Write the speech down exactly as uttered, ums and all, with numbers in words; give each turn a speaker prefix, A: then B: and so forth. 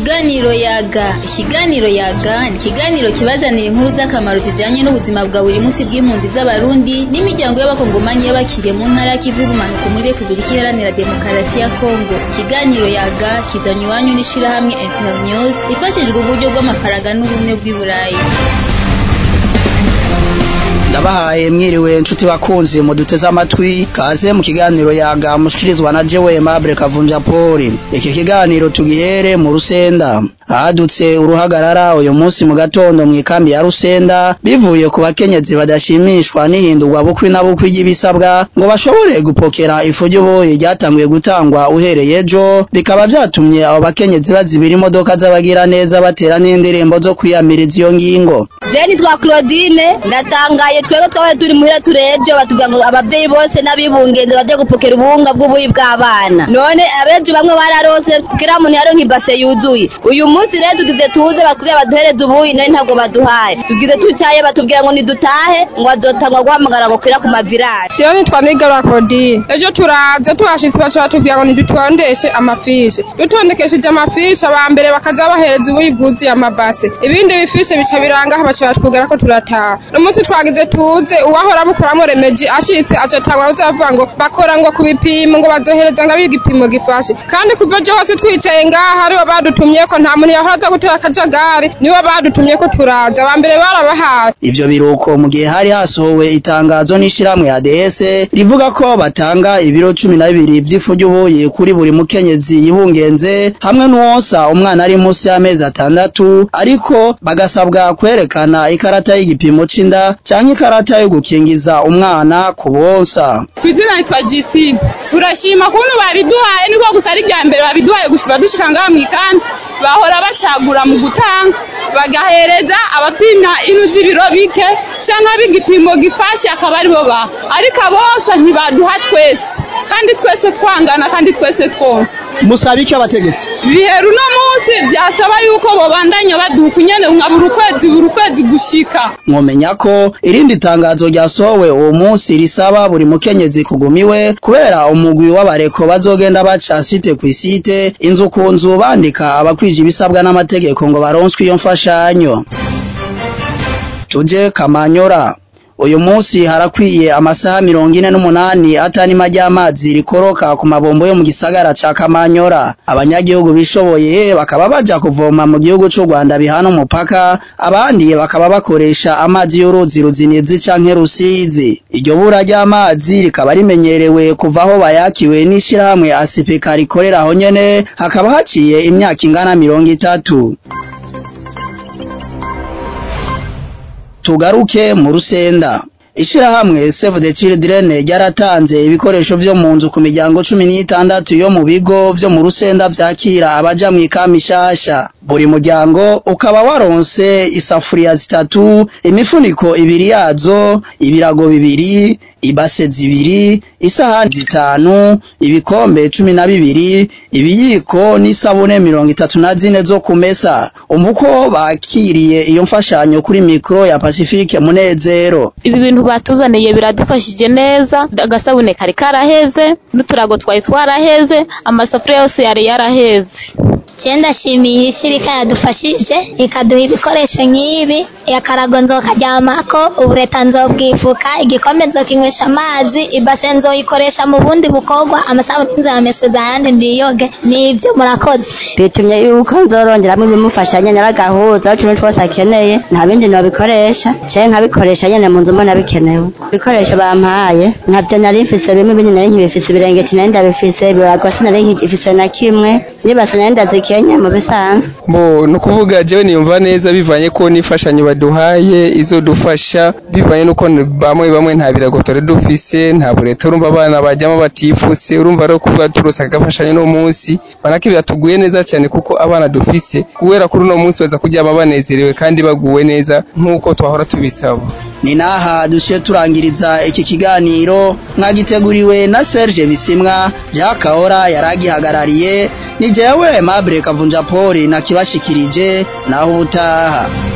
A: Ikiganiro Yaga. Ikiganiro Yaga ni ikiganiro kibazanira inkuru z'akamaro zijanye n'ubuzima bwa buri munsi bw'impunzi z'Abarundi n'imiryango y'abakongomanyi y'abakiriye mu ntara y'ikivu y'ubumanuko muri Repubulika Iharanira Demokarasi ya Kongo. Ikiganiro Yaga kizanywe iwanyu n'ishirahamwe Internews rifashijwe uburyo bw'amafaranga n'ubumwe bw'i Burayi.
B: Ndabahaye mwiriwe nshuti bakunzi mu duteze amatwi kaze mu kiganiro Yaga mushikirizwa na jewe Aimable Kavunja Paul. Iki kiganiro tugihere mu Rusenda hadutse uruhagarara uyu munsi mu gatondo mu ikambi ya Rusenda bivuye ku bakenyezi badashimishwa n'ihindurwa bukwi na bukwi y'ibisabwa ngo bashobore gupokera ifu ry'ubuyi ryatanguye gutangwa uhereye ejo, bikaba byatumye abo bakenyezi bazibira imodoka z'abagira neza batera n'indirimbo zo kwiyamiriza iyo ngingo.
C: Zeni twa Claudine ndatangaye twego twabaye turi muhira turejo batubwira ngo abavyeyi bose n'abibungenze baje gupokera ubunga bw'ubuyi bw'abana. None abejo bamwe bararose kugira umuntu yaronka ibase yuzuye. Uyu munsi rero tugize tuze bakubya baduhereza ubuyi nari ntabwo baduhaye. Tugize tucaye batubwira ngo nidutahe ngo azotangwa guhamagara ngo kwira ku mavirage.
D: Zeni twa Nigara Claudine ejo turaje tuhashitse bacha batubwira ngo nidutondeshe amafishe. Dutondekesheje amafishe abambere bakaza bahereza ubuyi bwuzuye amabase. Ibindi bifishe bica biranga bacha batubwira ko turataha. No munsi twagize tuze uwahora bukoramo remeji ashitse acatangwa uzavuga ngo bakora ngo kubipima ngo bazohereza ngo abigipimo gifashe, kandi kuva je hose twicaye ngaha aribo badutumye ko nta muntu yahoza gutera akajagari, nibo badutumye ko turaza abambere barabahaye.
B: Ivyo biruko mu gihe hari hasohowe itangazo n'ishiramwe ya D S rivuga ko batanga ibiro cumi na bibiri by'ifu ry'ubuyi kuri buri mukenyezi yibungenze hamwe n'uwonsa umwana ari munsi y'amezi atandatu, ariko bagasabwa kwerekana ikarata y'igipimo c'inda canke ikarata yo gukingiza umwana kubonsa.
D: Kwizina nitwa Justine. Turashima kuntu babiduhaye niko gusa ari bya mbere babiduhaye gushika dushika ngaha mu ikambi, bahora bacagura mu gutanga bagahereza abapima inu z'ibiro bike canke abigipimo gifashe akaba ari bo ba, ariko bose ntibaduha twese kandi twese twangana kandi twese twose.
B: Musabike abategetsi
D: biheru no munsi byasaba yuko bobandanya baduha nyene nka buri kwezi buri kwezi gushika.
B: Mwomenya ko irindi tangazo ryasohowe uwo munsi risaba buri mukenyezi kugumiwe kubera umugwi w'abareko bazogenda baca site ku site inzu ku nzu bandika abakwije ibisabwa n'amategeko ngo baronswe iyo mfashanyo. Tuje Kamanyora. Uyu munsi harakwiye amasaha mirongo ine n'umunani atani majyamazi rikoroka ku mabombo yo mu gisagara ca Kamanyora. Abanyagihugu bishoboye bakaba baja kuvoma mu gihugu c'u Rwanda bihana umupaka, abandi bakaba bakoresha amazi y'uruzi Ruzinizi canke Rusizi. Iryo bura ry'amazi rikaba rimenyerewe kuvaho bayakiwe n'ishirahamwe A C P K rikorera aho nyene, hakaba haciye imyaka ingana mirongo itatu. Tugaruke mu Rusenda. Ishirahamwe Save the Children ryaratanze ibikoresho vyo mu nzu ku miryango cumi n'itandatu yo mu bigo vyo mu Rusenda vyakira abaja mu ikami shasha. Buri muryango ukaba waronse isafuriya zitatu, imifuniko ibiri yazo, ibirago bibiri, ibase zibiri, isahani zitanu, ibikombe cumi na bibiri, ibiyiko n'isabune mirongo itatu na zine zo kumesa. Umuko bakiriye iyo mfashanyo kuri mikro ya Pacifique Munezero.
E: Ibi bintu batuzaniye biradufashije neza, agasabune kari karaheze, n'uturago twari twaraheze, amasafuriya yose yari yaraheze.
C: Chenda shimiye ishirika yadufashije ikaduha ibikoresho nk'ibi, yakarago nzokaryamako, ubureta nzobwifuka, igikombe nzokinywesha amazi, ibase nzoyikoresha mu bundi bukorwa, amasabuni nzameseza ayandi ndiyoge. Nivyo murakoze.
F: Bitumye yuko nzorongeramo ibimufasha nyene n'agahuza aho kimwe twose akeneye, nta bindi nobikoresha canke nkabikoresha nyene mu nzu mbona bikenewe. Ibikoresho bampaye ntabyo nari mfise, bimwe bindi nari nkibifise, ibirengeti nari ndabifise, ibirago sinari nkifise na kimwe, nibase nari ndazikenye mu bisanzwe.
G: Bo no kuvuga jewe niyumva neza bivanye ko nifashanyo baduhaye izo dufasha, bivanye nuko bamwe bamwe nta birago tore dufise, nta bureta urumva abana bajyamo batifuse, urumva ro kuba turosa gafashanyo no munsi banakibira tuguye neza cyane kuko abana dufise kubera kuri no munsi baza kujyama banezerewe kandi baguwe neza nkuko twahora tubisaba.
B: Ni naha dushe turangiriza iki kiganiro mwagiteguriwe na Serge Bisimwa, Jacques Ahora yaragihagarariye, ni jewe Aimable Kavunja Paul na kibashikirije naho ubutaha.